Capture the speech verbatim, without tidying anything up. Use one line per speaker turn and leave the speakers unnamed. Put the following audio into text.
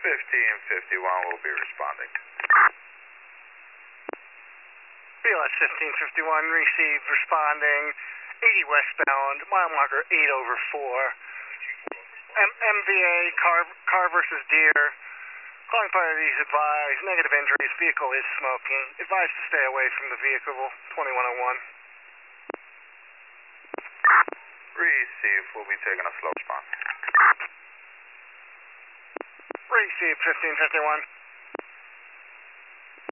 fifteen fifty-one will be responding.
B L S fifteen fifty-one, receive, responding, eighty westbound, mile marker eight over four. M- MVA, car, car versus deer. Calling parties advised, negative injuries, vehicle is smoking. Advised to stay away from the vehicle, twenty-one oh one.
Receive, we'll be taking a slow response.
Receive, fifteen fifty-one.